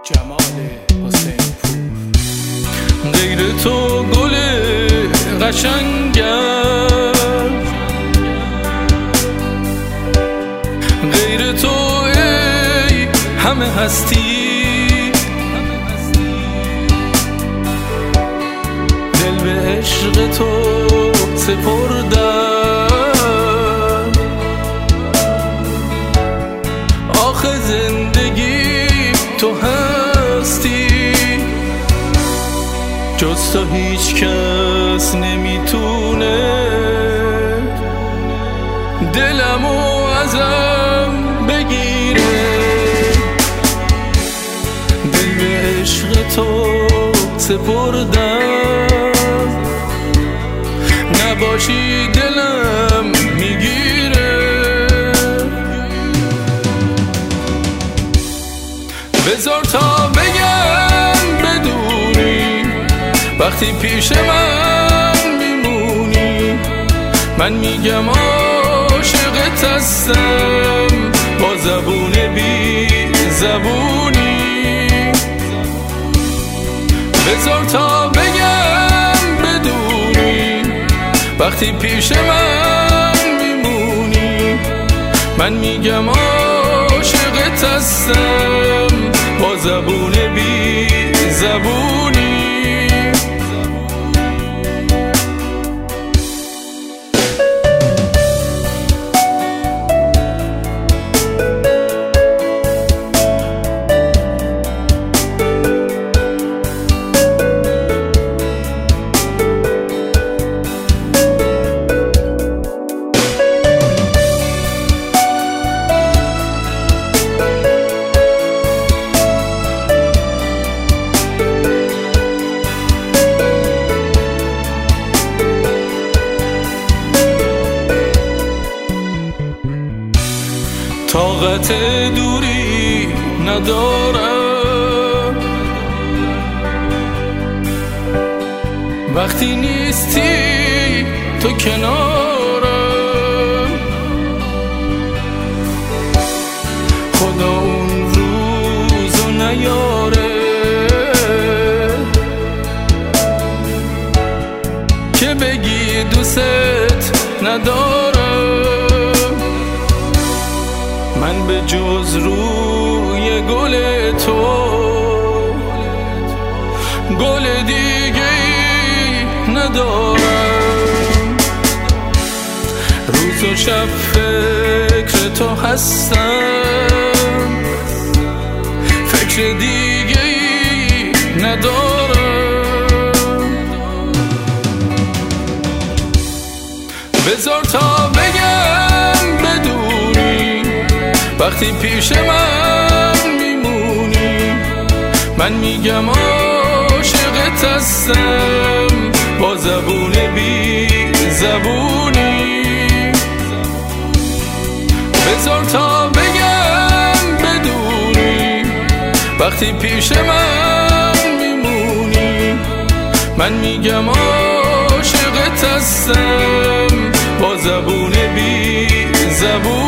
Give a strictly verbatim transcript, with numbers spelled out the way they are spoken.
جمال حسین پور. غیر تو گل قشنگم، غیر تو ای همه هستی، دل به عشق تو سپردم. آخه زندگی تو هستی، جز تو هیچ کس نمیتونه دلمو ازم بگیره. دل به عشق تو سپردم، نباشی دلم میگیره. بذار تا بگم بدونی وقتی پیش من میمونی، من میگم عاشقت هستم با زبون بی زبونی. بذار تا بگم بدونی وقتی پیش من میمونی، من میگم عاشقت هستم با زبون بی زبونی. طاقت دوری ندارم وقتی نیستی تو کنارم. خدا اون روزو نیاره که بگی دوست ندارم. من به جز روی گل تو گل دیگه ندارم. روز و شب فکر تو هستم، فکر دیگه ندارم. بذار تا بگم بدونی وقتی پیش من میمونی، من میگم عاشقت هستم با زبون بی زبونی. بذار تا بگم بدونی وقتی پیش من میمونی، من میگم عاشقت هستم با زبون بی زبونی.